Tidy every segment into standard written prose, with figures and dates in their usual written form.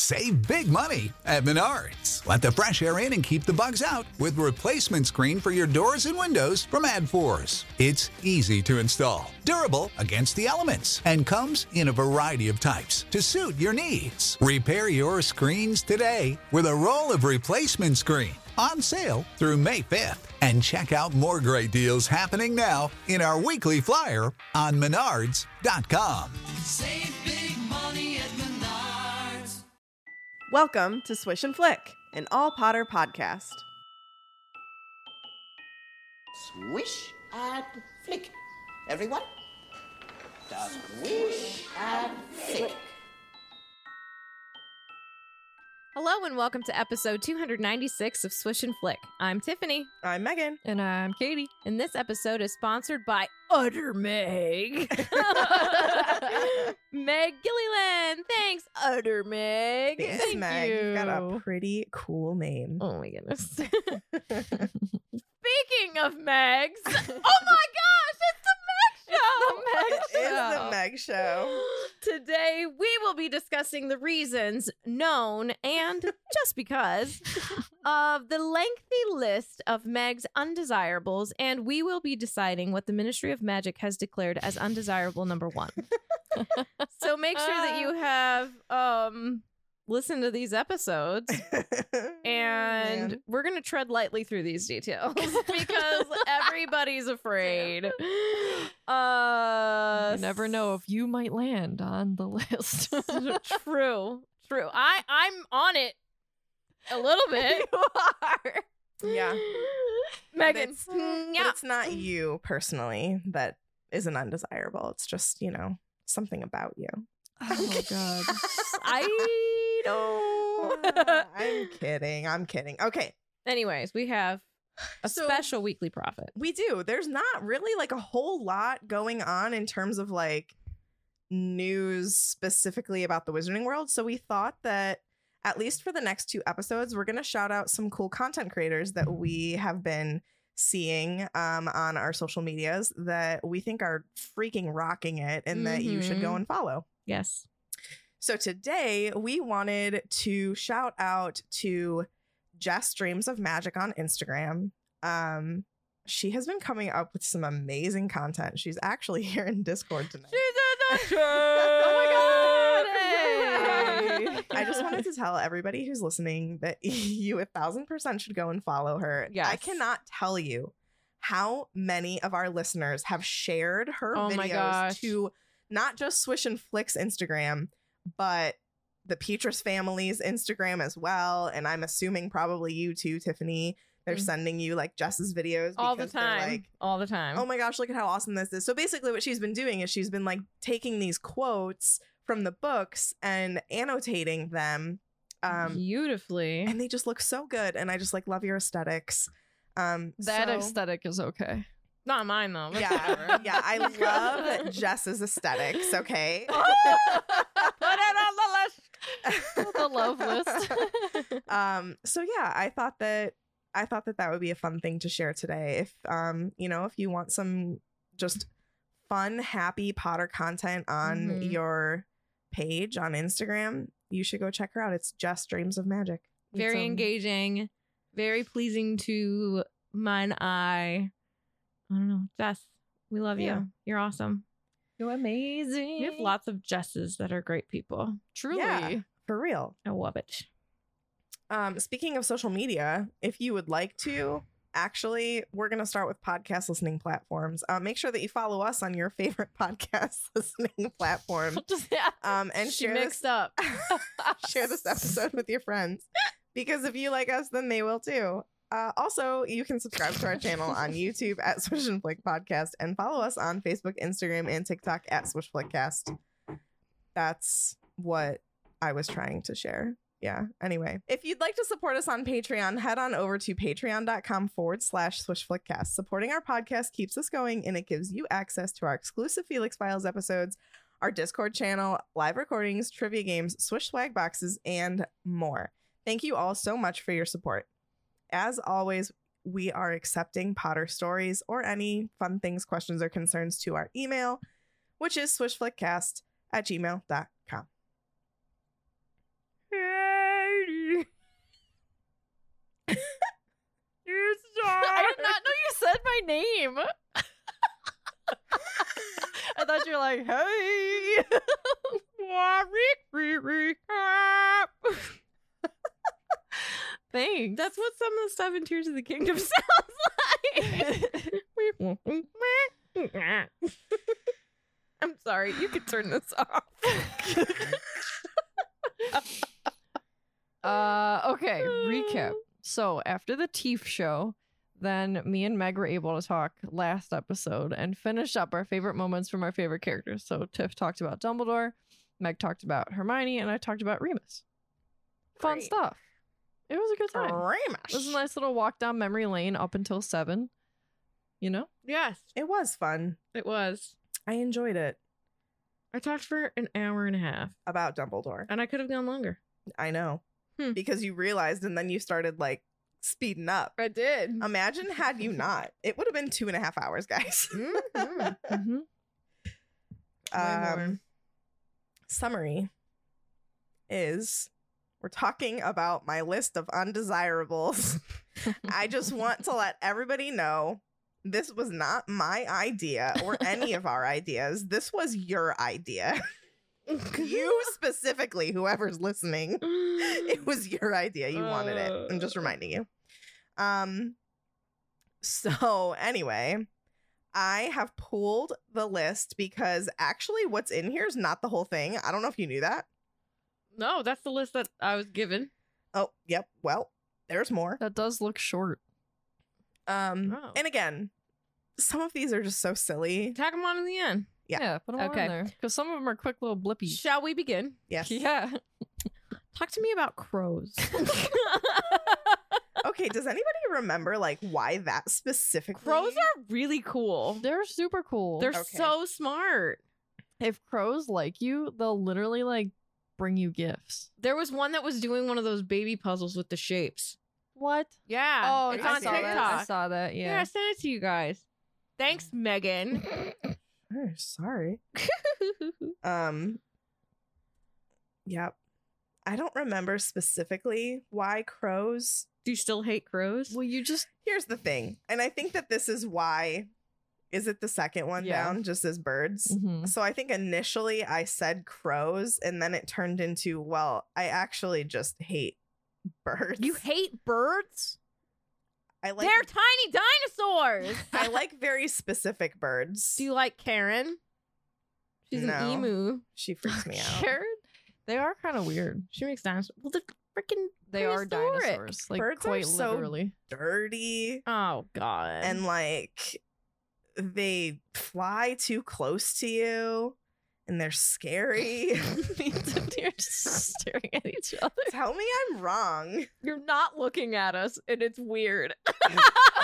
Save big money at Menards. Let the fresh air in and keep the bugs out with replacement screen for your doors and windows from AdForce. It's easy to install, durable against the elements, and comes in a variety of types to suit your needs. Repair your screens today with a roll of replacement screen on sale through May 5th. And check out more great deals happening now in our weekly flyer on Menards.com. Save big money at Menards. Welcome to Swish and Flick, an all Potter podcast. Swish and flick. Everyone? Swish and flick. Hello and welcome to episode 296 of Swish and Flick. I'm Tiffany. I'm Megan. And I'm Katie. And this episode is sponsored by Utter Meg. Meg Gilliland. Thanks, Utter Meg. Thanks, Thank Meg. you. You've got a pretty cool name. Oh my goodness. Speaking of Megs, oh my gosh, it's the Meg Show. It is the Meg Show. Today, we will be discussing the reasons known and just because of the lengthy list of Meg's undesirables, and we will be deciding what the Ministry of Magic has declared as undesirable number 1. So make sure that you have listened to these episodes, and Man. we're going to tread lightly through these details because everybody's afraid. You never know if you might land on the list. True. I'm on it a little bit. You are. Yeah. Megan. But it's not you personally that is an undesirable. It's just, something about you. Oh god. I don't. I'm kidding. Okay. Anyways, we have a So- special weekly profit. We do. There's not really like a whole lot going on in terms of like news specifically about the Wizarding World. So we thought that at least for the next 2 episodes, we're going to shout out some cool content creators that we have been seeing on our social medias that we think are freaking rocking it and that you should go and follow. Yes. So today we wanted to shout out to Jess Dreams of Magic on Instagram. She has been coming up with some amazing content. She's actually here in Discord tonight. Oh my god! Hey! I just wanted to tell everybody who's listening that you 1000% should go and follow her. Yes. I cannot tell you how many of our listeners have shared her Oh my videos gosh. to not just Swish and Flick's Instagram, but the Petrus family's Instagram as well. And I'm assuming probably you too, Tiffany. They're sending you like Jess's videos All the because they're time. like, All the time. oh my gosh, look at how awesome this is. So basically what she's been doing is she's been like taking these quotes from the books and annotating them. Beautifully. And they just look so good. And I just like love your aesthetics. That so- aesthetic is okay. Not mine though. But Yeah, whatever. yeah, I love Jess's aesthetics, okay? Put it on The love list. So yeah, I thought that would be a fun thing to share today. If if you want some just fun, happy Potter content on your page on Instagram, you should go check her out. It's Jess Dreams of Magic. Very It's, engaging, very pleasing to mine eye. I don't know, Jess. We love Yeah. you. You're awesome. You're amazing. We have lots of Jesses that are great people. Truly. Yeah. For real. I love it. Speaking of social media, if you would like to, actually, we're going to start with podcast listening platforms. Make sure that you follow us on your favorite podcast listening platform. And She share mixed this, up. share this episode with your friends, because if you like us, then they will too. Also, you can subscribe to our channel on YouTube at Swish and Flick Podcast and follow us on Facebook, Instagram, and TikTok at Swish Flickcast. That's what I was trying to share. Yeah. Anyway, if you'd like to support us on Patreon, head on over to patreon.com/swishflickcast. Supporting our podcast keeps us going, and it gives you access to our exclusive Felix Files episodes, our Discord channel, live recordings, trivia games, Swish swag boxes, and more. Thank you all so much for your support. As always, we are accepting Potter stories or any fun things, questions, or concerns to our email, which is swishflickcast@gmail.com. same. I thought you were like, hey. Thanks. That's what some of the stuff in Tears of the Kingdom sounds like. I'm sorry. You could turn this off. Okay, recap. So after the Teef show, then me and Meg were able to talk last episode and finish up our favorite moments from our favorite characters. So Tiff talked about Dumbledore, Meg talked about Hermione, and I talked about Remus. Fun Great. stuff. It was a good time. Remus. It was a nice little walk down memory lane up until 7. You know? Yes, It was fun. it was. I enjoyed it. I talked for an hour and a half, About Dumbledore. and I could have gone longer. I know. Hmm. Because you realized and then you started like speeding up. I did. Imagine had you not. It would have been 2.5 hours, guys. Mm-hmm. Summary is we're talking about my list of undesirables. I just want to let everybody know this was not my idea or any of our ideas. This was your idea. You specifically, whoever's listening, it was your idea. You wanted it. I'm just reminding you. So anyway, I have pulled the list because actually what's in here is not the whole thing. I don't know if you knew that. No, that's the list that I was given. Oh, yep. Well, there's more. That does look short. Oh. And again, some of these are just so silly. Tag them on in the end. Yeah. Put them Okay. on there. Because some of them are quick little blippies. Shall we begin? Yes. Yeah. Talk to me about crows. Okay, does anybody remember like why that specifically? Crows are really cool. They're super cool. They're Okay. so smart. If crows like you, they'll literally like bring you gifts. There was one that was doing one of those baby puzzles with the shapes. What? Yeah. Oh, it's I on saw TikTok. that. I saw that. Yeah, Yeah. I sent it to you guys. Thanks, Megan. Oh, sorry. Yep. I don't remember specifically why crows. Do you still hate crows? Well, you just Here's the thing, and I think that this is why. Is it the second one Yeah. down, just as birds? mhm. So I think initially I said crows, and then it turned into, well, I actually just hate birds. You hate birds? I like They're tiny dinosaurs. I like very specific birds. Do you like Karen? She's No. an emu. She freaks me out. Jared, they are kind of weird. She makes dinosaurs. Well, they're freaking They are prehistoric. dinosaurs, like Birds are quite so literally. Dirty Oh God. and like they fly too close to you and they're scary. You're just staring at each other. Tell me I'm wrong. You're not looking at us, and it's weird. I'm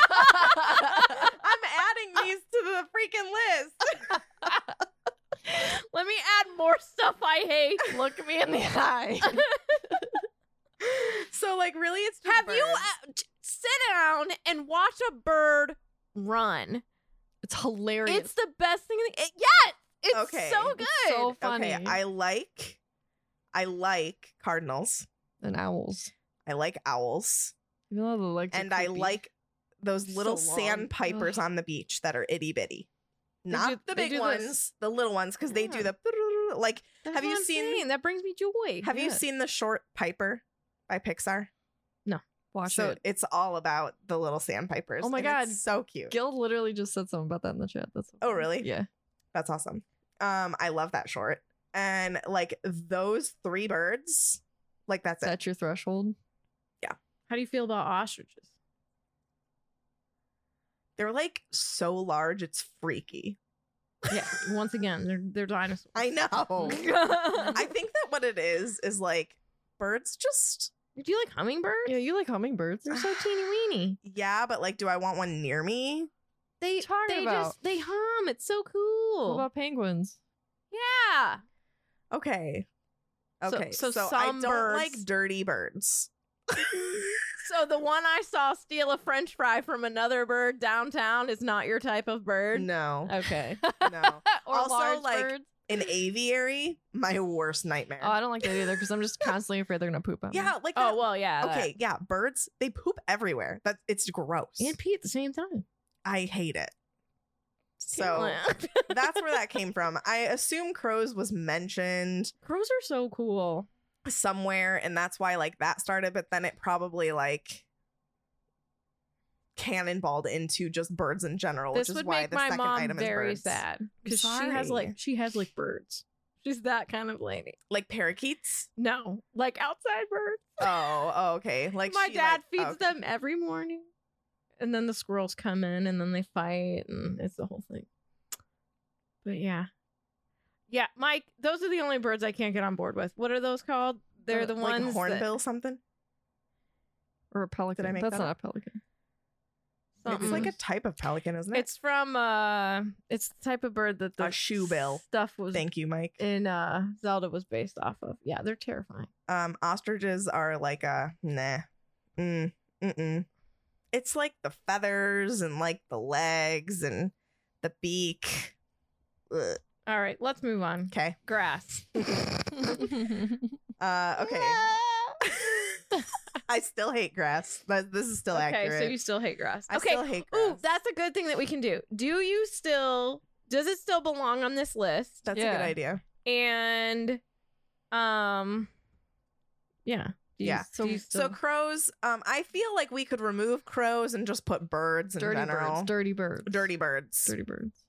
adding these to the freaking list. Let me add more stuff I hate. Look me in the eye. So like really it's just Have you birds. sit down and watch a bird run? It's hilarious. It's the best thing. Yes, it's Okay. so It's good. so funny. Okay, I like cardinals. And owls. I like owls. You know the legs are And I creepy. like those little So long. sandpipers on the beach that are itty bitty. Not the they big do ones, this- the little ones, because they do the like. That's Have what you I'm seen? saying. That brings me joy. Have you Yeah. seen the short Piper by Pixar? Watch So it. it's all about the little sandpipers. Oh my and God. it's so cute. Gil literally just said something about that in the chat. That's so Oh, funny. really? Yeah. That's awesome. I love that short. And like those 3 birds, like that's it. That's your threshold. How do you feel about ostriches? They're like so large, it's freaky. Yeah. Once again, they're dinosaurs. I know. I think that what it is like birds just Do you like hummingbirds? Yeah, you like hummingbirds. They're so teeny weeny. yeah, but like, do I want one near me? They talking they about? just they hum. It's so What cool. about penguins? Yeah. Okay. So- Okay. so So, I some don't birds- like dirty birds. So the one I saw steal a French fry from another bird downtown is not your type of bird. No. Okay. No. Or Also, large like, birds? An aviary, my worst nightmare. Oh, I don't like that either because I'm just constantly afraid they're gonna poop on me. yeah, like Oh that- well, yeah. Okay, yeah, birds, they poop everywhere. It's gross. that. And pee at the same time. I hate it. So that's where that came from. I assume crows was mentioned Crows are so cool. somewhere, and that's why like that started, but then it probably like cannonballed into just birds in general, This which is would why make the my second mom item very is birds. sad because Sorry. she has like birds. She's that kind of lady. Like parakeets. No, like outside birds. Oh, okay. Like My she, dad like- feeds okay. them every morning, and then the squirrels come in, and then they fight, and it's the whole thing. But yeah, Mike, those are the only birds I can't get on board with. What are those called? They're the like ones hornbill something. Or a pelican. Did I make That's that not up? a pelican. It's like a something. type of pelican, isn't it? It's from it's the type of bird that the A shoebill. stuff was Thank you, Mike. in Zelda was based off of. Yeah, they're terrifying. Ostriches are like a nah. It's like the feathers and like the legs and the beak. Ugh. All right, let's move on. Okay. Grass. Okay. I still hate grass, but this is still Okay, accurate. so you still hate grass. I Okay. still hate grass. Ooh, that's a good thing that we can do. Does it still belong on this list? That's a Yeah. good idea. And yeah. Yeah. Do you So still- crows, I feel like we could remove crows and just put birds in Dirty general. birds. Dirty birds. Dirty birds. Dirty birds.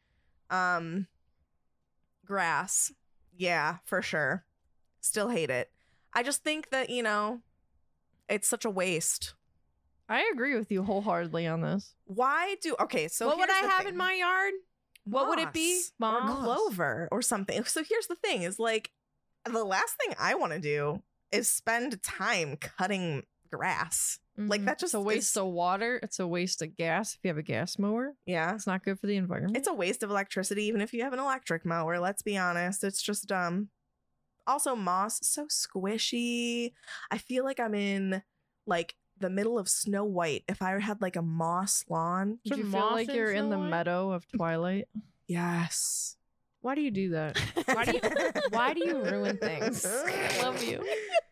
Grass. Yeah, for sure. Still hate it. I just think that, it's such a waste. I agree with you wholeheartedly on this. Why do okay, so what would I here's the have thing. in my yard? What would it be? Or Moss? clover or something. So here's the thing is like the last thing I want to do is spend time cutting grass. Like Mhm. that just It's a waste is, of water. It's a waste of gas if you have a gas mower. yeah. It's not good for the environment. It's a waste of electricity even if you have an electric mower, let's be honest. It's just dumb. Also moss so squishy. I feel like I'm in like the middle of Snow White if I had like a moss lawn. Did you Some feel moss like in you're in the Snow White? meadow of Twilight? Yes. Why do you do that? Why do you ruin things? I love you.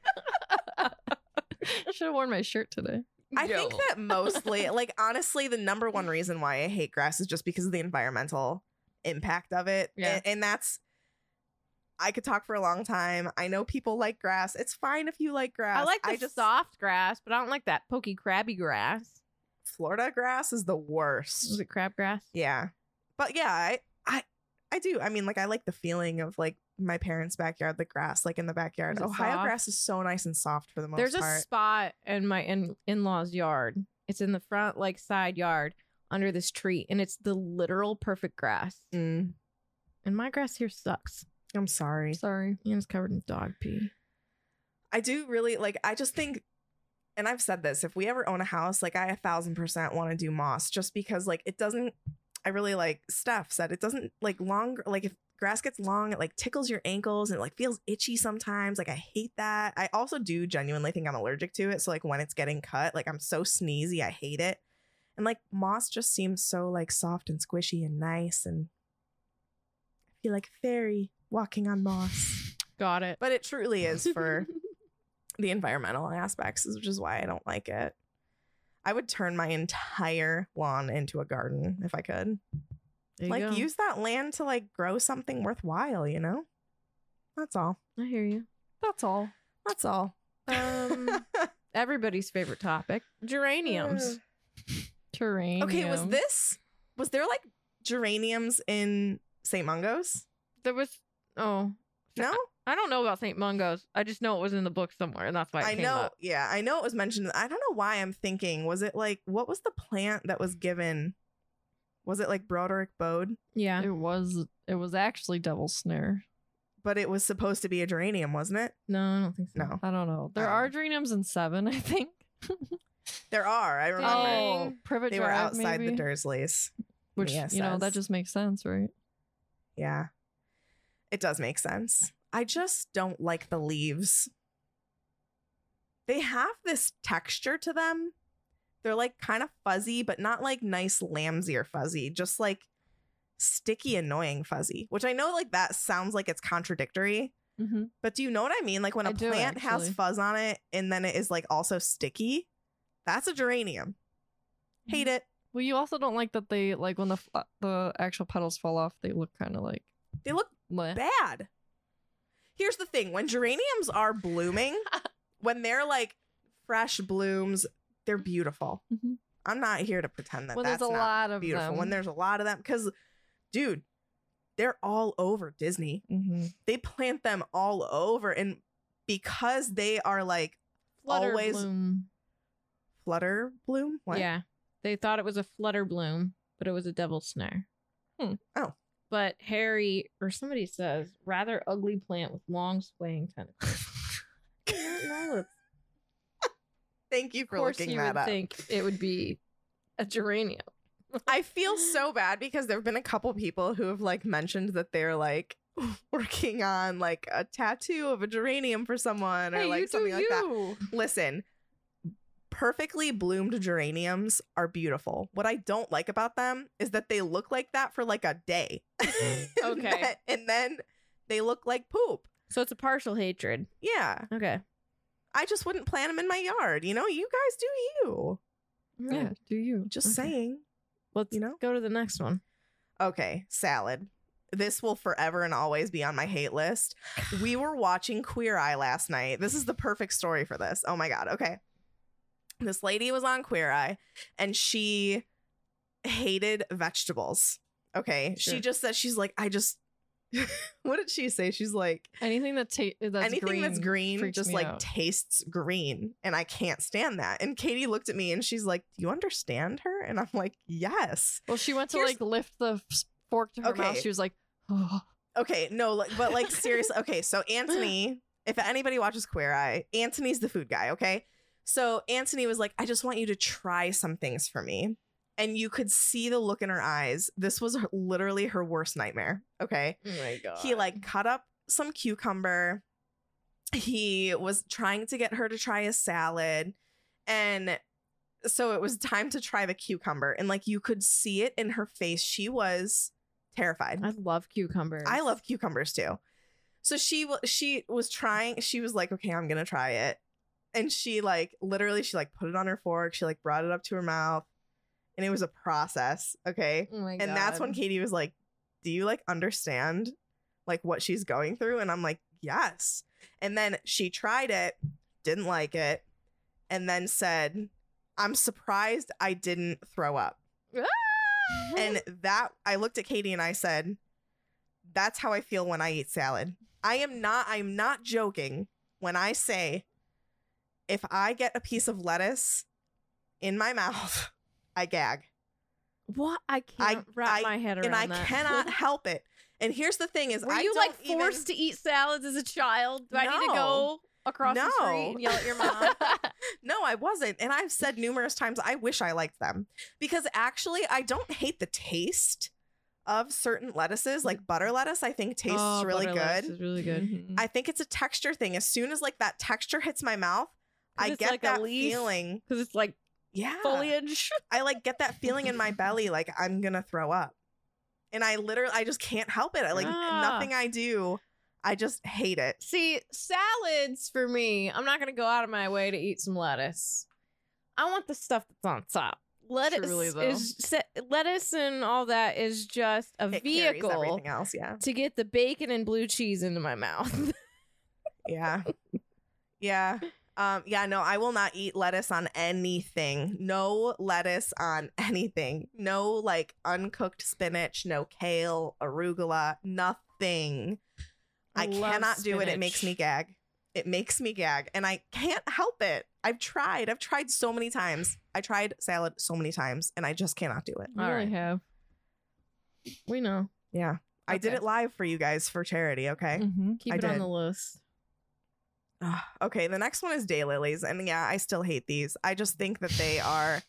Should have worn my shirt today. I think that mostly, like, honestly, the number one reason why I hate grass is just because of the environmental impact of it. Yeah. And that's, I could talk for a long time. I know people like grass. It's fine if you like grass. I like the soft grass, but I don't like that pokey crabby grass. Florida grass is the Is worst. it crabgrass? Yeah. But yeah, I do. I mean, like, I like the feeling of, like, my parents' backyard, the grass, like, in the backyard. Is it Ohio soft? grass is so nice and soft for the most There's a part. spot in my in-laws' yard. It's in the front, like, side yard under this tree, and it's the literal perfect grass. Mm, And my grass here sucks. I'm sorry. Sorry. And it's covered in dog pee. I do really like, I just think, and I've said this, if we ever own a house, like I 1,000% want to do moss just because like it doesn't, I really like Steph said it doesn't like long, like if grass gets long, it like tickles your ankles and it like feels itchy sometimes. Like I hate that. I also do genuinely think I'm allergic to it. So like when it's getting cut, like I'm so sneezy, I hate it. And like moss just seems so like soft and squishy and nice. And I feel like a fairy walking on moss. Got it. But it truly is for the environmental aspects, which is why I don't like it. I would turn my entire lawn into a garden if I could. There you Like go. use that land to like grow something worthwhile, you know? That's all. I hear you. That's all. That's all. Everybody's favorite topic: geraniums. Terrain. Okay, was there like geraniums in St. Mungo's? There was No? I don't know about St. Mungo's. I just know it was in the book somewhere, and that's why it I came know, up. yeah, I know it was mentioned. I don't know why I'm thinking, was it like, what was the plant that was given? Was it like Broderick Bode? Yeah. It was actually Devil's Snare. But it was supposed to be a geranium, wasn't it? No, I don't think so. No. I don't know. There I don't are know. geraniums in 7, I think. There are. I remember. Oh, Privet They were Drive, outside maybe? the Dursleys. Which, Mia that says. just makes sense, right? Yeah. It does make sense. I just don't like the leaves. They have this texture to them. They're like kind of fuzzy, but not like nice lamb's ear fuzzy, just like sticky, annoying fuzzy, which I know like that sounds like it's contradictory, Mm-hmm. but do you know what I mean? Like when a I do, plant has actually. fuzz on it and then it is like also sticky, that's a geranium. Hate it. Well, you also don't like that they like when the actual petals fall off, they look kind of like They look meh. bad. Here's the thing. When geraniums are blooming, when they're like fresh blooms, they're beautiful. Mhm. I'm not here to pretend that When that's there's a not lot of beautiful. them. When there's a lot of them. Because, dude, they're all over Disney. Mhm. They plant them all over. And because they are like Flutter always bloom. flutter bloom. What? Yeah. They thought it was a flutter bloom, but it was a devil's snare. Oh. But Harry, or somebody says, rather ugly plant with long swaying tentacles. No, of Thank you for course looking you that would up. think it would be a geranium. I feel so bad because there have been a couple people who have like mentioned that they're like working on like a tattoo of a geranium for someone or Hey, like you something do like that. you. Listen, perfectly bloomed geraniums are beautiful. What I don't like about them is that they look like that for like a day. And Okay. and then they look like poop. So it's a partial hatred. Yeah. Okay. I just wouldn't plant them in my yard. You know, you guys do you. Yeah, do you? Just Okay. saying. Let's You know? go to the next one. Okay, salad. This will forever and always be on my hate list. We were watching Queer Eye last night. This is the perfect story for this. Oh my God. Okay. This lady was on Queer Eye and she hated vegetables. Okay. Sure. She just said, she's like, I just, what did she say? She's like, Anything that's anything that's green freaks just me like out. tastes green. And I can't stand that. And Katie looked at me and she's like, do you understand her? And I'm like, yes. Well, she went to Here's- like lift the fork to her mouth. Okay. She was like, oh. Okay, no, like, but like seriously. Okay, so Anthony, if anybody watches Queer Eye, Anthony's the food guy. Okay, so Anthony was like, "I just want you to try some things for me," and you could see the look in her eyes. This was literally her worst nightmare. Okay, Oh my god. he like cut up some cucumber. He was trying to get her to try a salad, and so it was time to try the cucumber, and like you could see it in her face. She was terrified. I love cucumbers. I love cucumbers too. So she was trying. She was like, "Okay, I'm gonna try it," and she like literally she like put it on her fork. She like brought it up to her mouth, and it was a process. Okay, Oh my and that's when Katie was like, "Do you like understand like what she's going through?" And I'm like, "Yes." And then she tried it, didn't like it, and then said, "I'm surprised I didn't throw up." And that I looked at Katie and I said, that's how I feel when I eat salad. I'm not joking when I say if I get a piece of lettuce in my mouth, I gag. What? I can't wrap my head around And I that. cannot help it. And here's the thing is Were I you don't like forced to eat salads as a child? Do I need to No. go across the No. street and yell at your mom? No, I wasn't. And I've said numerous times I wish I liked them. Because actually I don't hate the taste of certain lettuces, like butter lettuce, I think tastes Oh, really butter lettuce good. is really good. Mhm. I think it's a texture thing. As soon as like that texture hits my mouth, 'Cause I it's get like a that leaf. feeling. Because it's like Yeah. foliage. I like get that feeling in my belly like I'm gonna throw up. And I just can't help it. I like Ah. nothing I do. I just hate it. See, salads for me, I'm not going to go out of my way to eat some lettuce. I want the stuff that's on top. Lettuce Truly, though. lettuce and all that is just a It carries vehicle everything else, yeah. to get the bacon and blue cheese into my mouth. Yeah. Yeah. Yeah, no, I will not eat lettuce on anything. No lettuce on anything. No like uncooked spinach, no kale, arugula, nothing. I love cannot do it. It spinach. makes me gag. It makes me gag. And I can't help it. I've tried so many times. I tried salad so many times and I just cannot do it. You All really right. have. We know. Yeah. I did Okay. it live for you guys for charity, okay? Mm-hmm. Keep I it on did. the list. Ugh, okay, the next one is daylilies. And yeah, I still hate these. I just think that they are.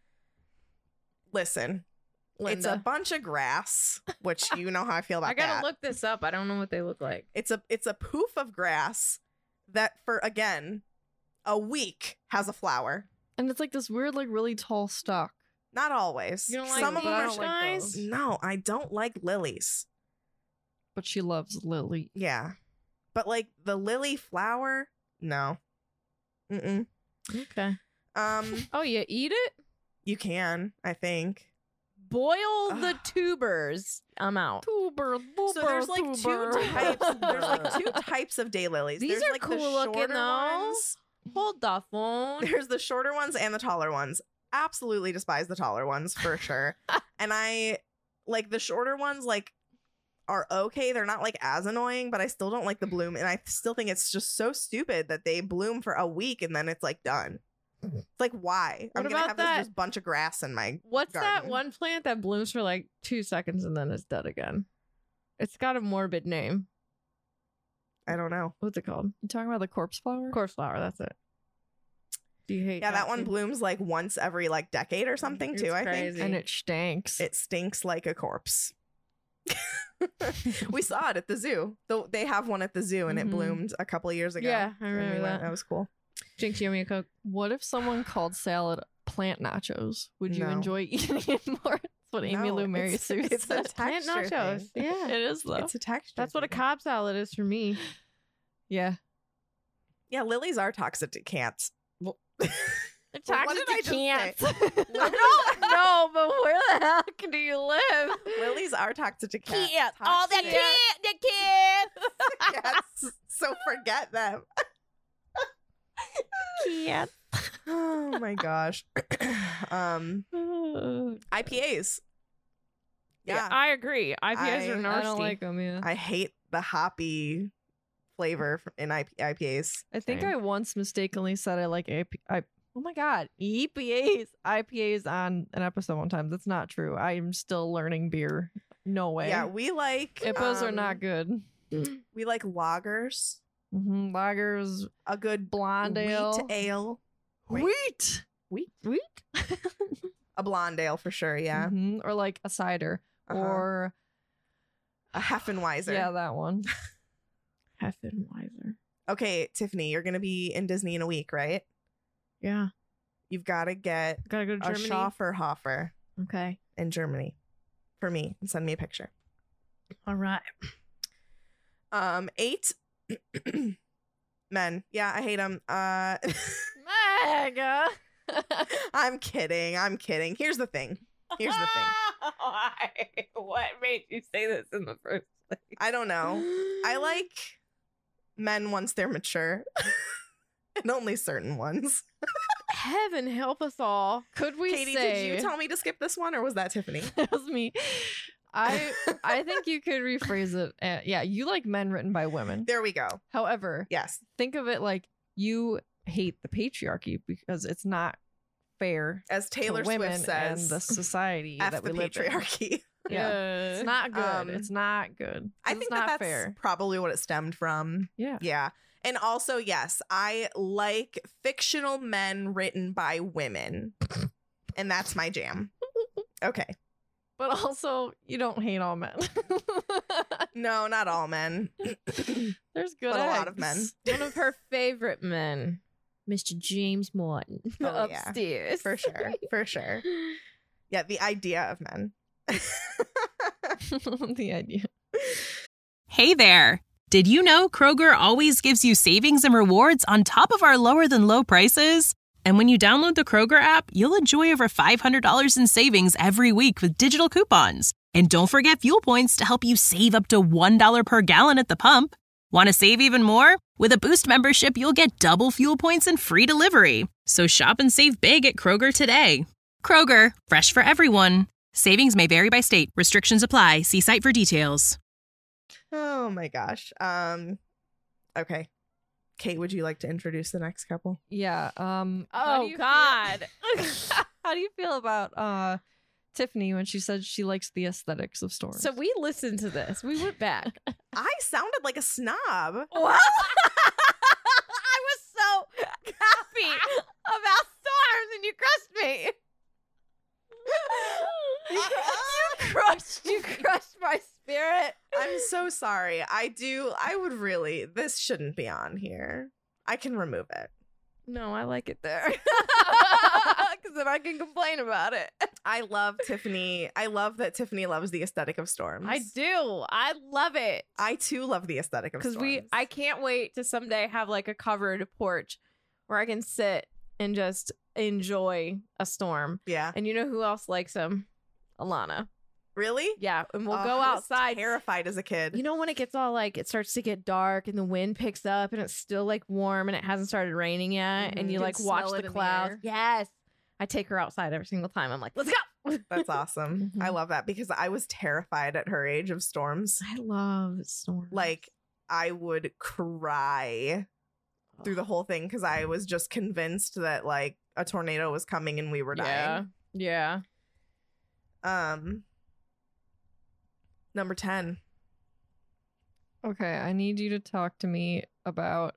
Listen, it's a Linda. bunch of grass, which you know how I feel about I gotta that. look this up. I don't know what they look like. It's a poof of grass that for again a week has a flower. And it's like this weird, like really tall stalk. Not always. You don't like Some of but them I are. don't like guys? those. No, I don't like lilies. But she loves Lily. Yeah, but like the lily flower, no. Mm-mm. Okay. Um. Oh, you eat it? You can, I think. Boil the tubers. I'm out. Tuber, So there's like two types. There's like two types of daylilies. These There's are like cool the looking, shorter though. ones. Hold the phone. There's the shorter ones and the taller ones. Absolutely despise the taller ones for sure. And I like the shorter ones like are okay. They're not like as annoying, but I still don't like the bloom. And I still think it's just so stupid that they bloom for a week and then it's like done. It's like, why? What I'm gonna about have that- this just bunch of grass in my What's that garden. one plant that blooms for like 2 seconds and then it's dead again? It's got a morbid name. I don't know. What's it called? You talking about the corpse flower? Corpse flower. That's it. Do you hate Yeah, that one too? blooms like once every like decade or something It's too, I crazy. think. And it stinks. It stinks like a corpse. We saw it at the zoo. Though they have one at the zoo and it Mhm. bloomed a couple of years ago. Yeah, I when we remember went. that. That was cool. Jinx, you owe me a Coke. What if someone called salad plant nachos? Would you No. enjoy eating it more? That's what Amy No, Lou Mary it's- Sue it's a said. Plant texture nachos. thing. Yeah. It is though. It's a texture. That's what a thing. Cobb salad is for me. Yeah. Yeah, lilies are toxic to cats. Well, It's What did I just say? I don't know, but where the heck do you live? lilies are toxic to cats. All the Toxic kids. cats. So forget them. Kids. Oh my gosh. IPAs. Yeah, I agree. IPAs are I nasty. I don't like them. Yeah. I hate the hoppy flavor in IPAs. I think Same. I once mistakenly said I like oh my god, IPAs on an episode one time. That's not true. I am still learning beer. No way. Yeah, we like IPAs are not good. We like lagers, Lagers, a good blonde ale, wheat ale. Wait. wheat, A blonde ale for sure, yeah. Mhm, or like a cider, Uh-huh. or A Heffenweiser. yeah, that one. Heffenweiser. Okay, Tiffany, you're gonna be in Disney in a week, right? Yeah. You've got to get Gotta go to a Germany. Schafferhofer Okay. in Germany for me and send me a picture. All right. 8 men. Yeah, I hate them. Mega. I'm kidding. Here's the thing. Why? What made you say this in the first place? I don't know. I like men once they're mature, and only certain ones. Heaven help us all. Could we Katie, say did you tell me to skip this one, or was that Tiffany? that was me? I think you could rephrase it. Yeah, you like men written by women. There we go. However, Yes. think of it like you hate the patriarchy because it's not fair As Taylor to women Swift says, and the society F that the we live in. patriarchy. Yeah, it's not good. Um, It's not good. I It's think not that's fair. probably what it stemmed from. Yeah. Yeah. And also, yes, I like fictional men written by women. And that's my jam. Okay. But also, you don't hate all men. No, not all men. There's good But a lot of eggs. men. One of her favorite men, Mr. James Morton, Oh, yeah. upstairs. For sure. For sure. Yeah, the idea of men. The idea. Hey there! Did you know Kroger always gives you savings and rewards on top of our lower than low prices? And when you download the Kroger app, you'll enjoy over $500 in savings every week with digital coupons. And don't forget fuel points to help you save up to $1 per gallon at the pump. Want to save even more? With a Boost membership, you'll get double fuel points and free delivery. So shop and save big at Kroger today. Kroger, fresh for everyone. Savings may vary by state. Restrictions apply. See site for details. Oh my gosh. Okay. Kate, would you like to introduce the next couple? Yeah. How do Oh you God. How do you feel about Tiffany when she said she likes the aesthetics of storms? So we listened to this. We went back. I sounded like a snob. What? I was so happy about storms and you crushed me. You crushed my spirit. I'm so sorry. I would really, this shouldn't be on here. I can remove it. No, I like it there. Because then I can complain about it. I love Tiffany. I love that Tiffany loves the aesthetic of storms. I do. I love it. I too love the aesthetic of Because storms. I can't wait to someday have like a covered porch where I can sit and just enjoy a storm. Yeah. And you know who else likes them? Alana. Really? Yeah, and we'll Oh, go I was outside. terrified as a kid. You know when it gets all like it starts to get dark and the wind picks up and it's still like warm and it hasn't started raining yet and Mhm. you You like can watch smell the it in the clouds. air. Yes. I take her outside every single time. I'm like, let's go. That's awesome. I Mhm. love that because I was terrified at her age of storms. I love storms. Like, I would cry through the whole thing because I was just convinced that like a tornado was coming and we were dying. Yeah. Number 10. Okay, I need you to talk to me about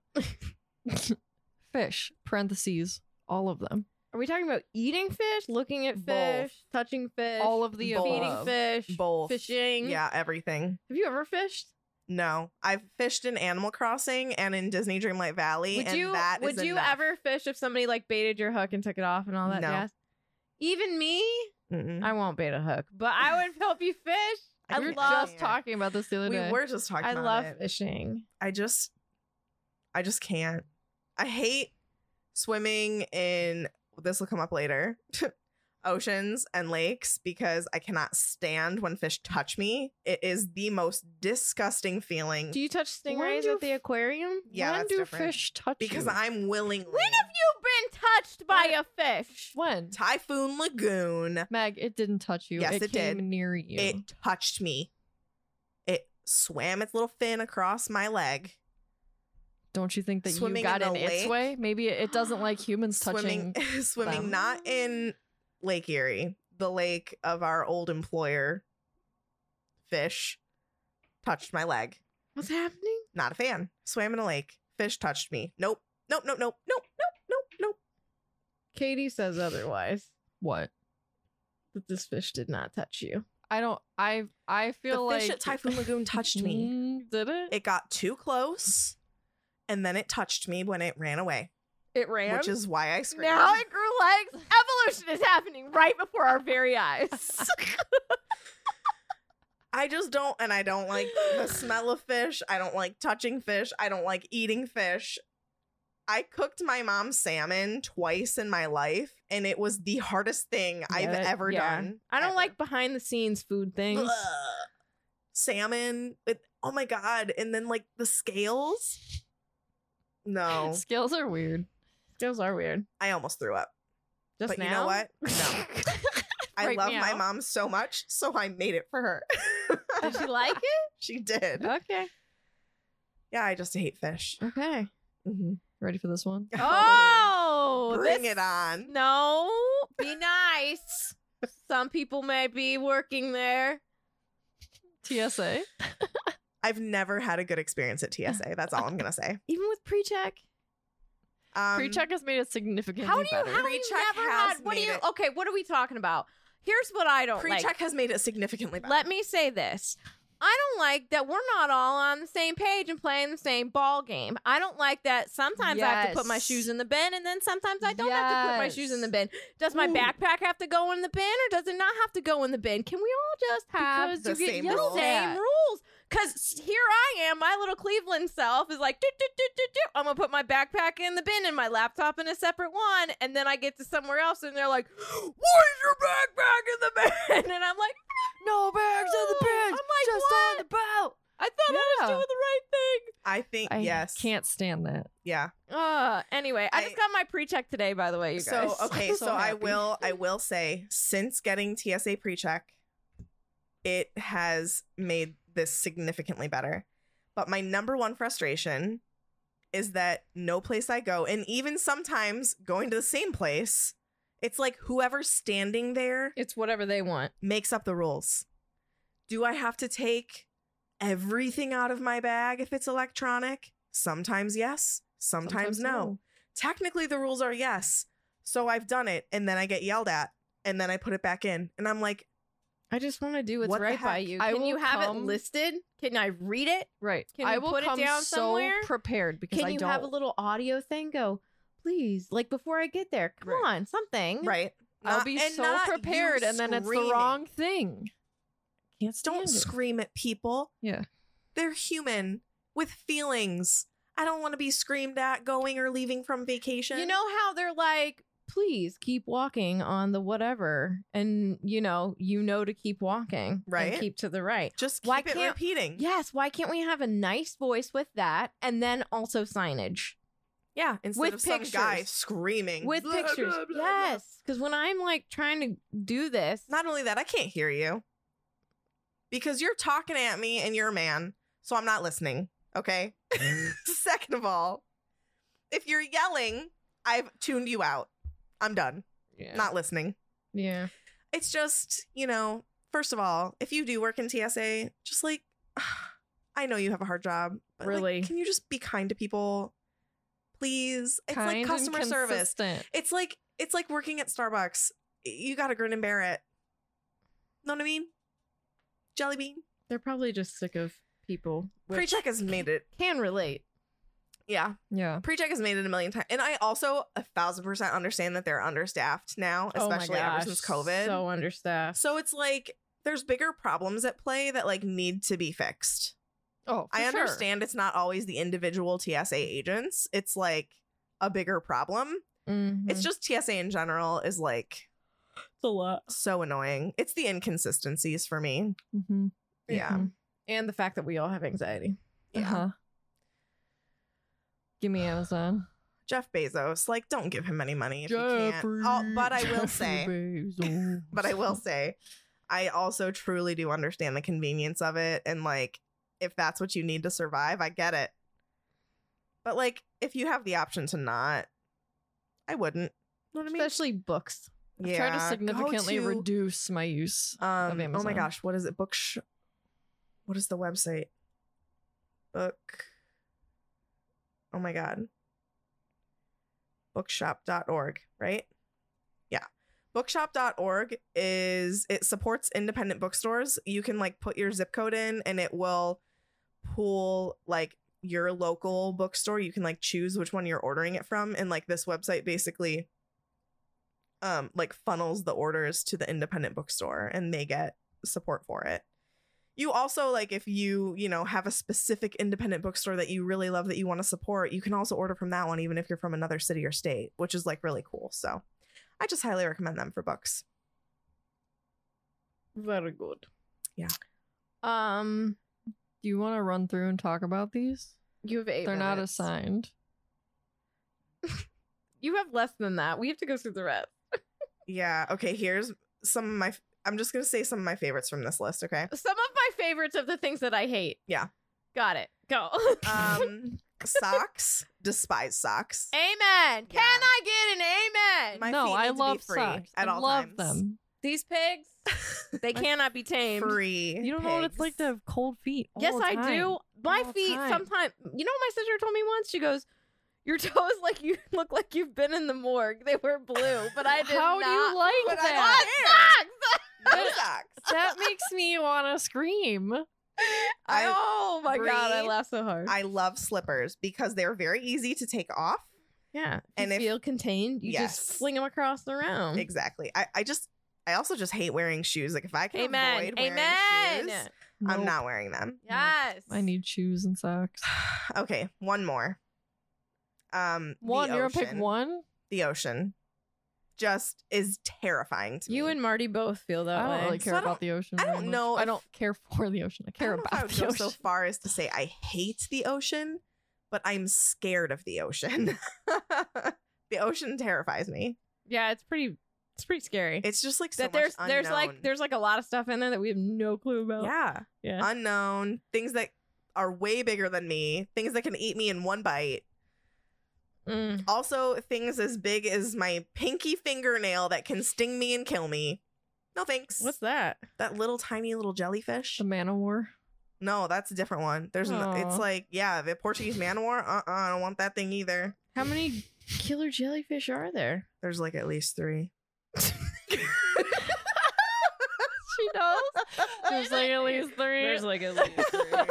fish, parentheses, all of them. Are we talking about eating fish, looking at Both. fish, touching fish, All of the Both. feeding above. fish, Both. fishing? Yeah, everything. Have you ever fished? No, I've fished in Animal Crossing and in Disney Dreamlight Valley, Would and you that is would you enough. ever fish if somebody like baited your hook and took it off and all that No. jazz? Even me, Mm-mm. I won't bait a hook, but I would help you fish. I We were love just talking about this the other We day. were just talking I about love it. fishing. I just can't. I hate swimming in, this will come up later, oceans and lakes because I cannot stand when fish touch me. It is the most disgusting feeling Do you touch stingrays do at the aquarium? Yeah, when that's do different. fish touch because you? I'm willingly. When have you been touched by a fish? When? Typhoon Lagoon. Meg, it didn't touch you. Yes, it it came did. near you. It touched me. It swam its little fin across my leg. Don't you think that Swimming you got in in the its lake? way? Maybe it doesn't like humans touching. Swimming them. not in Lake Erie, the lake of our old employer. Fish touched my leg. What's happening? Not a fan. Swam in a lake. Fish touched me. Nope. Nope. Nope. Nope. Nope. Nope. Nope. Nope. Katie says otherwise. What? That this fish did not touch you. I don't. I feel The like fish at Typhoon Lagoon touched me. Did it? It got too close, and then it touched me when it ran away, It ran. which is why I screamed. now it grew legs. Evolution is happening right before our very eyes. I just don't, and I don't like the smell of fish. I don't like touching fish. I don't like eating fish. I cooked my mom's salmon twice in my life, and it was the hardest thing I've ever done. I don't ever. like behind the scenes food things. Ugh. Salmon with, oh my god, and then like the scales. No, Scales are weird. Skills are weird. I almost threw up. Just But now? you know what? No. I Right love my meow. mom so much, so I made it for her. Did she like it? She did. Okay. Yeah, I just hate fish. Okay. Mm-hmm. Ready for this one? Oh, Bring this- it on. No, be nice. Some people may be working there. TSA. I've never had a good experience at TSA. That's all I'm gonna say. Even with pre-check. Pre-check has made it significantly How do you better. have you Pre-check never has had? What do made you? it- Okay, what are we talking about? Here's what I don't Pre-check like. has made it significantly better. Let me say this. I don't like that we're not all on the same page and playing the same ball game. I don't like that sometimes I have to put my Yes. shoes in the bin and then sometimes I don't have to put my shoes in the bin. Does my Ooh. backpack have to go in the bin or does it not have to go in the bin? Can we all just have Because the you get same yelled rules. same at. rules? Because here I am, my little Cleveland self is like, I'm going to put my backpack in the bin and my laptop in a separate one. And then I get to somewhere else and they're like, why is your backpack in the bin? And I'm like, No bags in the bin. I'm like, just what? on the boat. I thought I was Yeah. doing the right thing. I think I yes. can't stand that. Yeah. Anyway, I just got my pre-check today, by the way, you guys. So okay, I'm so so I happy. will say since getting TSA pre-check, it has made this significantly better. But my number one frustration is that no place I go, and even sometimes going to the same place, it's like whoever's standing there It's whatever they want. makes up the rules. Do I have to take everything out of my bag if it's electronic? Sometimes yes, sometimes no. Technically, the rules are yes. So I've done it, and then I get yelled at, and then I put it back in. And I'm like, I just want to do what's What the right by heck? you. I Can you will have it come- listed? Can I read it? Right. Can I you will put it come down so somewhere? prepared because Can I you don't. have a little audio thing? Go, please, like before I get there. Come Right. on, something. right. I'll Not- be and so not you prepared, and then it's the screaming. wrong thing. Can't stand Don't it. scream at people. Yeah. They're human with feelings. I don't want to be screamed at going or leaving from vacation. You know how they're like, please keep walking on the whatever, and you know to keep walking, Right. And keep to the right. just Why keep it can't- repeating. Yes, why can't we have a nice voice with that, and then also signage Yeah, instead With of some guy pictures. screaming with blah, pictures? blah, blah, blah. Yes, because when I'm like trying to do this, Not only that, I can't hear you because you're talking at me and you're a man, so I'm not listening. Okay. Second of all, if you're yelling, I've tuned you out. I'm done. yeah. Not listening. yeah. It's just, first of all, if you do work in TSA, just like, I know you have a hard job, but like, Really? can you just be kind to people? Please. It's like Kind customer and service. consistent. It's like working at Starbucks. You gotta grin and bear it. Know what I mean? Jelly bean. They're probably just sick of people. which Pre-check has made it. can relate. Yeah. Yeah. Pre-check has made it a million times. And I also 1,000% understand that they're understaffed now, especially ever since COVID. So understaffed. So it's like there's bigger problems at play that like need to be fixed. Oh, for I sure. understand it's not always the individual TSA agents. It's like a bigger problem. Mhm. It's just TSA in general is like a lot. so annoying. It's the inconsistencies for me. Mm-hmm. Yeah. Mhm. And the fact that we all have anxiety. Yeah. Uh-huh. Give me Amazon. Jeff Bezos, like, don't give him any money if you can't. Oh, but I will say, I also truly do understand the convenience of it. And like, if that's what you need to survive, I get it. But like, if you have the option to not, I wouldn't. Know what I mean? Especially books. I've tried to go significantly to, reduce my use of Oh Amazon. my gosh, what is it? What is the website? Book. Oh my god. Bookshop.org, right? Yeah. Bookshop.org it supports independent bookstores. You can like put your zip code in and it will pull like your local bookstore. You can like choose which one you're ordering it from, and like this website basically like funnels the orders to the independent bookstore and they get support for it. You also, like, if you have a specific independent bookstore that you really love that you want to support, you can also order from that one even if you're from another city or state, which is like really cool. So I just highly recommend them for books. Very good. Yeah. Do you want to run through and talk about these? You have 8 They're not minutes. assigned. You have less than that. We have to go through the rest. Yeah. Okay. Here's some of my. I'm just gonna say some of my favorites from this list. Okay. Some of my favorites of the things that I hate. Yeah. Got it. Go. Socks. Despise socks. Amen. Yeah. Can I get an amen? My No, feet I need to be love free socks. at I all love times. them. These pigs, they cannot be tamed. Free. You don't know what it's like to pigs. have cold feet. all Yes, the I time. do. My All the feet time. sometimes. You know what my sister told me once? She goes, "Your toes like you look like you've been in the morgue. They were blue, but I did How not." do you like But I that? No socks. That makes me want to scream. Oh my god, I Bree, laugh so hard. I love slippers because they're very easy to take off. yeah, and you if- feel contained, you Yes. just fling them across the room. Exactly. I also just hate wearing shoes. Like if I can Amen. avoid wearing Amen. shoes, I'm Nope. not wearing them. Yes. I need shoes and socks. Okay, one more. One, the you're gonna pick ocean. one? The ocean just is terrifying to me. You and Marty both feel that I way. don't really care I about the ocean. I very don't much. know I if- don't care for the ocean. I I care don't know if I about would the go ocean. so far as to say I hate the ocean, but I'm scared of the ocean. The ocean terrifies me. Yeah, it's pretty scary. It's just like so that much there's unknown. like a lot of stuff in there that we have no clue about. yeah, Yeah. unknown things that are way bigger than me. Things that can eat me in one bite. Mm. Also, things as big as my pinky fingernail that can sting me and kill me. No thanks. What's that? that little tiny little jellyfish? The Man of War. No, that's a different one. There's no, it's Aw. like, yeah, the Portuguese man of war. I don't want that thing either. How many killer jellyfish are there? There's like at least 3. She knows. There's like at least 3. There's like at least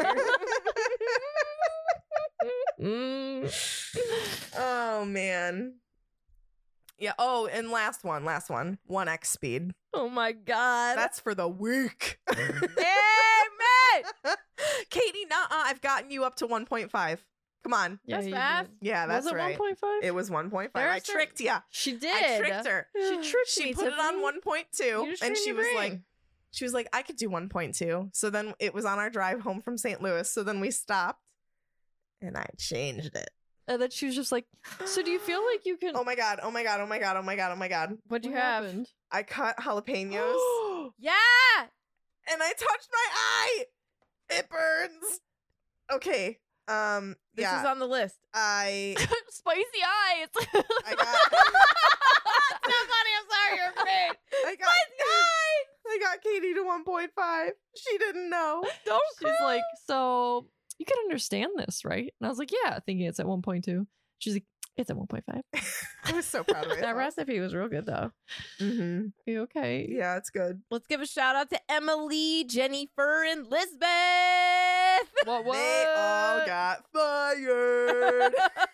3. Oh man. Yeah. Oh, and last one. 1x speed. Oh my god. That's for the weak. Amen. Katie, nuh-uh. I've gotten you up to 1.5. Come Come on. That's you fast. did. Yeah, that's Was it right. 1.5? It was 1.5. I There's tricked ya. She did. I tricked her. She tricked She me, put it on Tiffany. 1.2 You just and trained she your was brain. like, I could do 1.2. So then it was on our drive home from St. Louis. So then we stopped and I changed it. And then she was just like, so do you feel like you can... Oh my God. Oh my God. Oh my God. Oh my God. Oh my God. What'd you What have? happened? I cut jalapenos Yeah. and I touched my eye. It burns. Okay. This yeah. is on the list. I Spicy eyes. I got It's not funny. I'm sorry. You're afraid. I got Katie to 1.5. She didn't know. She's like, so you can understand this, right? And I was like, yeah, thinking it's at 1.2. She's like, it's at 1.5. I was so proud of That myself. recipe was real good though. Mm-hmm. Are you okay? Yeah, it's good. Let's give a shout out to Emily, Jennifer, and Lisbeth. What? They all got fired.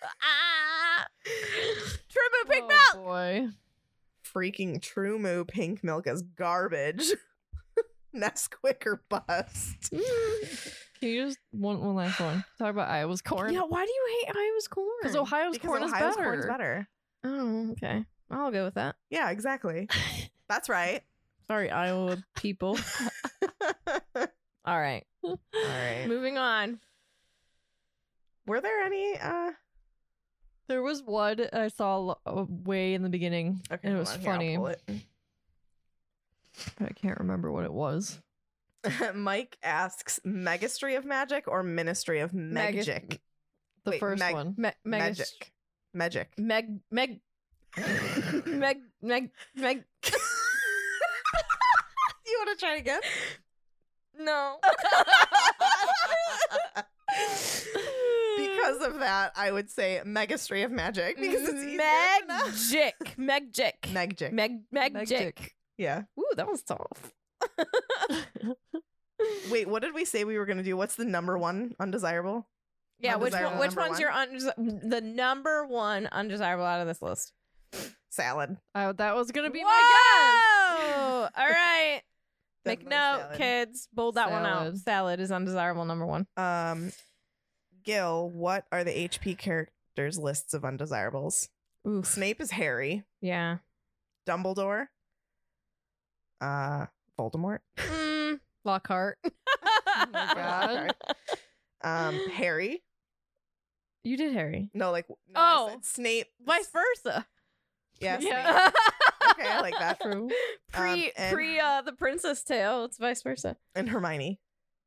True Moo Pink Oh, Milk. boy. Freaking True Moo pink milk is garbage. Nesquik or bust. Can you just one last one? Talk about Iowa's corn. Yeah, why do you hate Iowa's corn? Because Ohio's Because corn Ohio's is better. corn's better. Oh, okay. I'll go with that. Yeah, exactly. That's right. Sorry, Iowa people. All right. All right. Moving on. Were there any There was one I saw way in the beginning. okay, and it hold was on, here, I'll funny. pull it. But I can't remember what it was. Mike asks Megistry of Magic or Ministry of Magic? The Wait, first one. Magic. Meg. Meg. You want to try again? No. Because of that, I would say Megistry of Magic because it's easier to pronounce. Magic. Magic. Magic. Yeah. Ooh, that was tough. Wait, what did we say we were gonna do? What's the number one undesirable? Yeah, Undesirable which number one's one? your the number one undesirable out of this list? Salad. That was gonna be my Whoa! All right. Make Definitely note, salad. kids. Bold that one out. Salad. Salad is undesirable number one. Gil, what are the HP characters lists of undesirables? Ooh, Snape is Harry. yeah. Dumbledore. Voldemort. Mm. Lockhart. Oh my God. Harry. You did Harry. No, like no, Oh. I said Snape. Vice versa. Yeah, Yeah. Snape. Okay, I like that. True. pre and- the Princess Tale. It's vice versa. And Hermione.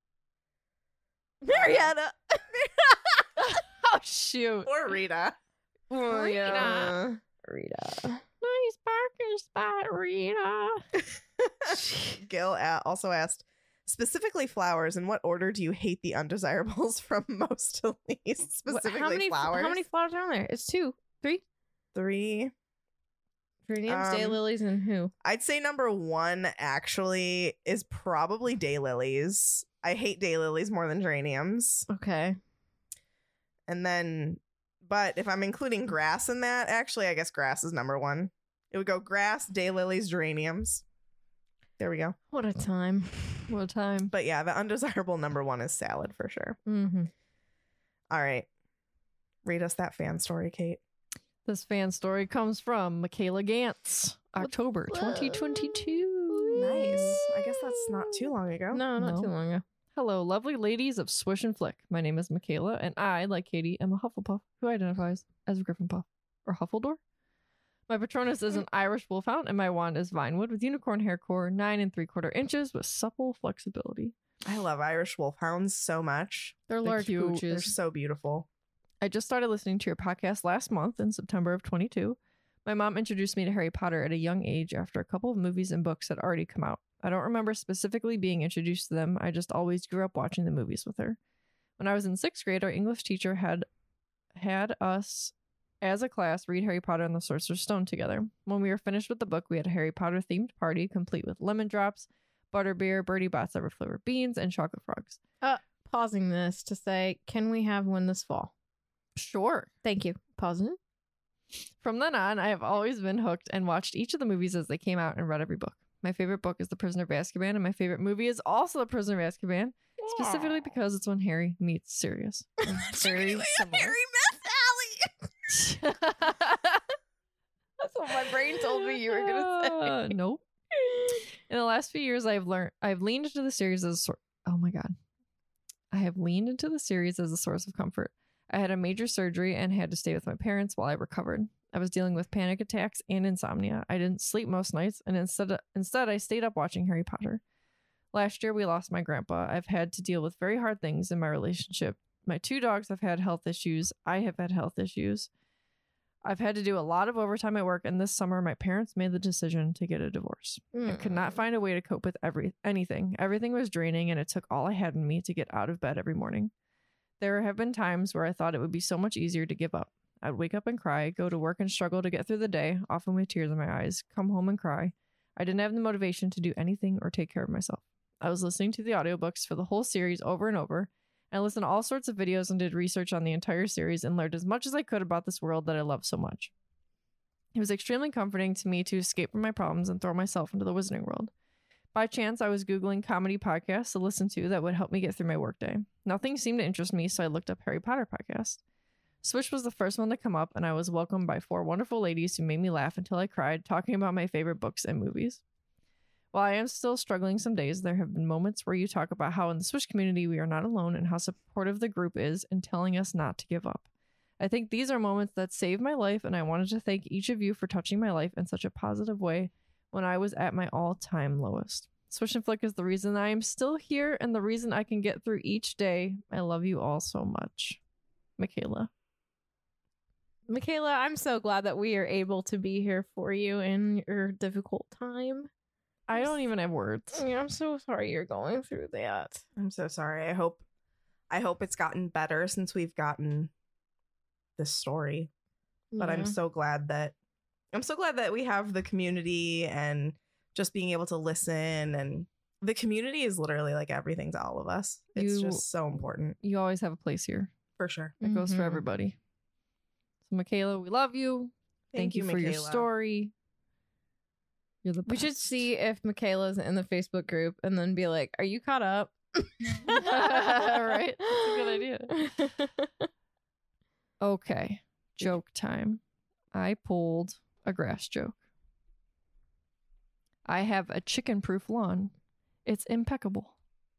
Marietta. Oh shoot. Or Rita. Rita. Nice parking spot, Rita. Gil also asked, specifically flowers, in what order do you hate the undesirables from most to least? Specifically how many flowers. How many flowers are on there? It's 2, 3. 3. Geraniums, daylilies, and who? I'd say number 1 actually is probably daylilies. I hate daylilies more than geraniums. Okay. And then, but if I'm including grass in that, actually, I guess grass is number 1. It would go grass, daylilies, geraniums. There we go. What a time. What a time. But yeah, the undesirable number 1 is salad for sure. Mm-hmm. All right. Read us that fan story, Kate. This fan story comes from Michaela Gantz, October 2022. Nice. I guess that's not too long ago. No, not No. too long ago. Hello, lovely ladies of Swish and Flick. My name is Michaela, and I, like Katie, am a Hufflepuff who identifies as a Griffin Puff or Huffledore. My Patronus is an Irish Wolfhound, and my wand is Vinewood with unicorn hair core, 9 3/4 inches with supple flexibility. I love Irish Wolfhounds so much. They're They're large cute. pooches. They're so beautiful. I just started listening to your podcast last month in September of 22. My mom introduced me to Harry Potter at a young age after a couple of movies and books had already come out. I don't remember specifically being introduced to them. I just always grew up watching the movies with her. When I was in 6th grade, our English teacher had us as a class read Harry Potter and the Sorcerer's Stone together. When we were finished with the book, we had a Harry Potter themed party complete with lemon drops, butterbeer, Bertie Bott's every flavored beans, and chocolate frogs. Pausing this to say, can we have one this fall? Sure. Thank you. Pausing it. From then on, I have always been hooked and watched each of the movies as they came out and read every book. My favorite book is The Prisoner of Azkaban, and my favorite movie is also The Prisoner of Azkaban. Specifically because it's when Harry meets Sirius. It's very similar. Harry met Sally. That's what my brain told me you were gonna say. Nope. In the last few years, I've leaned into the series as a source. Oh my god. I have leaned into the series as a source of comfort. I had a major surgery and had to stay with my parents while I recovered. I was dealing with panic attacks and insomnia. I didn't sleep most nights, and instead I stayed up watching Harry Potter. Last year, we lost my grandpa. I've had to deal with very hard things in my relationship. My 2 dogs have had health issues. I have had health issues. I've had to do a lot of overtime at work, and this summer, my parents made the decision to get a divorce. I could not find a way to cope with anything. Everything was draining, and it took all I had in me to get out of bed every morning. There have been times where I thought it would be so much easier to give up. I'd wake up and cry, go to work and struggle to get through the day, often with tears in my eyes, come home and cry. I didn't have the motivation to do anything or take care of myself. I was listening to the audiobooks for the whole series over and over. I listened to all sorts of videos and did research on the entire series and learned as much as I could about this world that I love so much. It was extremely comforting to me to escape from my problems and throw myself into the Wizarding world. By chance, I was Googling comedy podcasts to listen to that would help me get through my workday. Nothing seemed to interest me, so I looked up Harry Potter podcasts. Swish was the first one to come up, and I was welcomed by 4 wonderful ladies who made me laugh until I cried, talking about my favorite books and movies. While I am still struggling some days, there have been moments where you talk about how in the Swish community we are not alone and how supportive the group is in telling us not to give up. I think these are moments that saved my life, and I wanted to thank each of you for touching my life in such a positive way when I was at my all-time lowest. Swish and Flick is the reason I am still here and the reason I can get through each day. I love you all so much. Michaela. Michaela, I'm so glad that we are able to be here for you in your difficult time. I don't even have words. Yeah, I'm so sorry you're going through that. I'm so sorry. I hope it's gotten better since we've gotten this story. But I'm so glad that we have the community and just being able to listen, and the community is literally like everything to all of us. It's just so important. You always have a place here. For sure. It goes for everybody. So Michaela, we love you. Thank you for your Michaela. story. You're the We best. should see if Michaela's in the Facebook group and then be like, are you caught up? Right? That's a good idea. Okay. Joke time. I pulled a grass joke. I have a chicken-proof lawn. It's impeccable.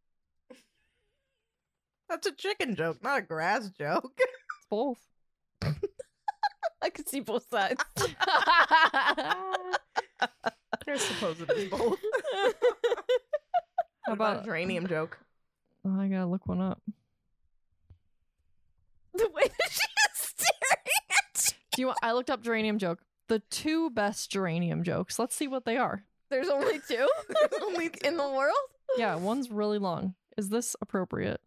That's a chicken joke, not a grass joke. It's both. I could see both sides. I suppose it is both. How about a geranium joke? Oh, I gotta look one up. The way that she is staring at you. Do you want? I looked up geranium joke. The 2 best geranium jokes. Let's see what they are. There's only 2? There's only in the world? Yeah, one's really long. Is this appropriate?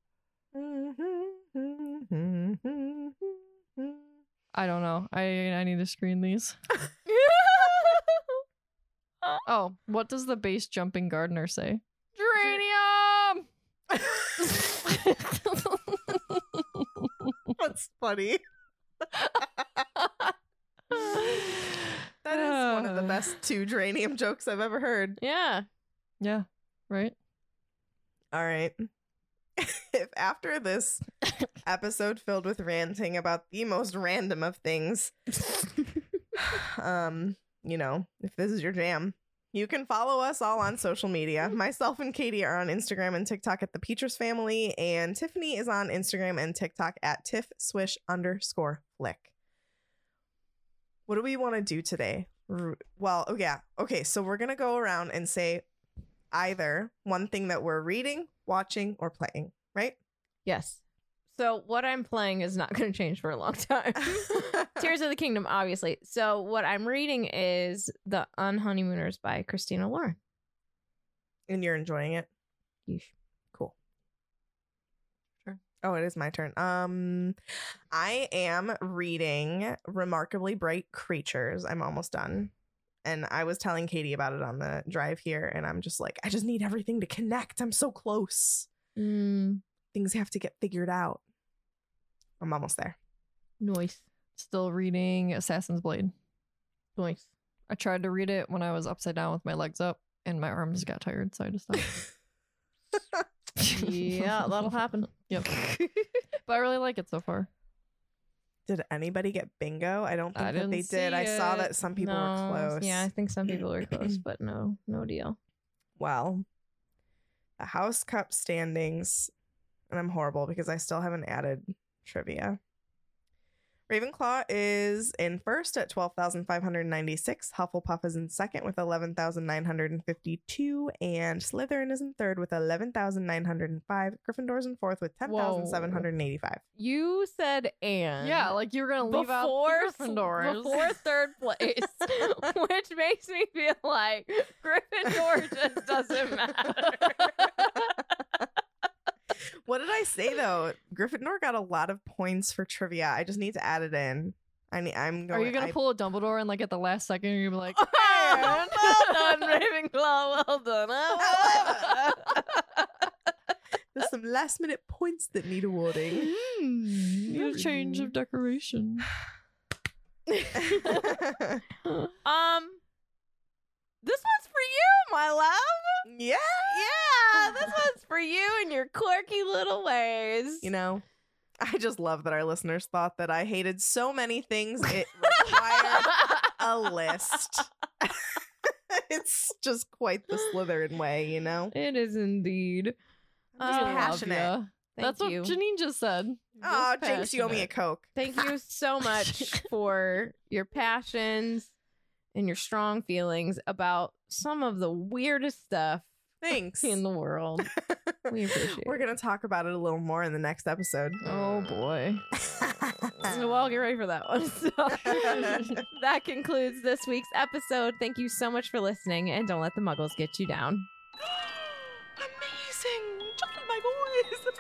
I don't know. I need to screen these. Oh, what does the base jumping gardener say? Geranium! That's funny. That is one of the best 2 geranium jokes I've ever heard. Yeah. Yeah, right? All right. If after this episode filled with ranting about the most random of things, if this is your jam, you can follow us all on social media. Myself and Katie are on Instagram and TikTok at the Petras Family, and Tiffany is on Instagram and TikTok at tiffswish_flick. What do we want to do today? Well, oh yeah. Okay, so we're going to go around and say either one thing that we're reading, watching, or playing, right? Yes. So what I'm playing is not going to change for a long time. Tears of the Kingdom, obviously. So what I'm reading is The Unhoneymooners by Christina Lauren. And you're enjoying it? Yeesh. Cool. Sure. Oh, it is my turn. I am reading Remarkably Bright Creatures. I'm almost done. And I was telling Katie about it on the drive here, and I'm just like, I just need everything to connect. I'm so close. Things have to get figured out. I'm almost there. Nice. Still reading Assassin's Blade. Nice. I tried to read it when I was upside down with my legs up, and my arms got tired, so I just stopped. Yeah, that'll happen. Yep. But I really like it so far. Did anybody get bingo? I don't think I that they didn't did. see I saw it. that some people were No, close. Yeah, I think some people were close, but no deal. Well, the House Cup standings, and I'm horrible because I still haven't added trivia. Ravenclaw is in first at 12,596. Hufflepuff is in second with 11,952. And Slytherin is in third with 11,905. Gryffindor's in fourth with 10,785. You said and. Yeah, like you were gonna leave out the Gryffindors. before third place, which makes me feel like Gryffindor just doesn't matter. What did I say though? Gryffindor got a lot of points for trivia. I just need to add it in. I'm going. Are you gonna pull a Dumbledore and like at the last second you're gonna be like, Well done, Ravenclaw. Well done. There's some last minute points that need awarding. need a change of decoration. This one's for you, my love. Yeah. Yeah, this one's for you and your quirky little ways. You know, I just love that our listeners thought that I hated so many things it required a list. It's just quite the Slytherin way, you know? It is indeed. I'm just Oh, passionate. Yeah. Thank That's you. what Janine just said. Oh, Just Jinx, you owe me a passionate. Coke. Thank you so much for your passions and your strong feelings about some of the weirdest stuff Thanks. in the world. We appreciate We're it. going to talk about it a little more in the next episode. Oh boy. So I'll get ready for that one. So that concludes this week's episode. Thank you so much for listening, and don't let the muggles get you down. Amazing. Just my voice.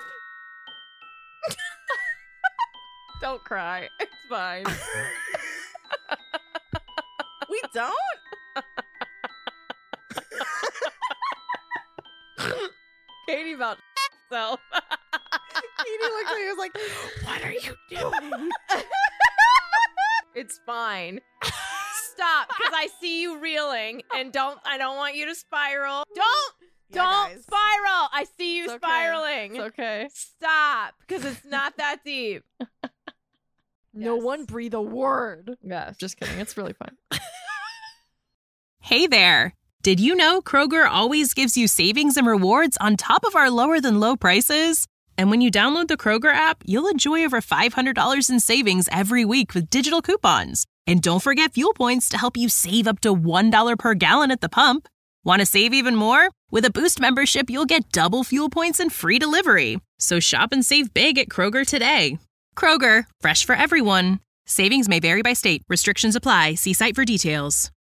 Don't cry. It's fine. We don't? Katie about self. Katie looked at me and was like, what are you doing? It's fine. Stop, because I see you reeling, and I don't want you to spiral. Don't guys. spiral. I see you It's okay. spiraling. It's okay. Stop, because it's not that deep. No Yes. one breathe a word. Yes. Just kidding. It's really fun. Hey there! Did you know Kroger always gives you savings and rewards on top of our lower than low prices? And when you download the Kroger app, you'll enjoy over $500 in savings every week with digital coupons. And don't forget fuel points to help you save up to $1 per gallon at the pump. Want to save even more? With a Boost membership, you'll get double fuel points and free delivery. So shop and save big at Kroger today. Kroger, fresh for everyone. Savings may vary by state. Restrictions apply. See site for details.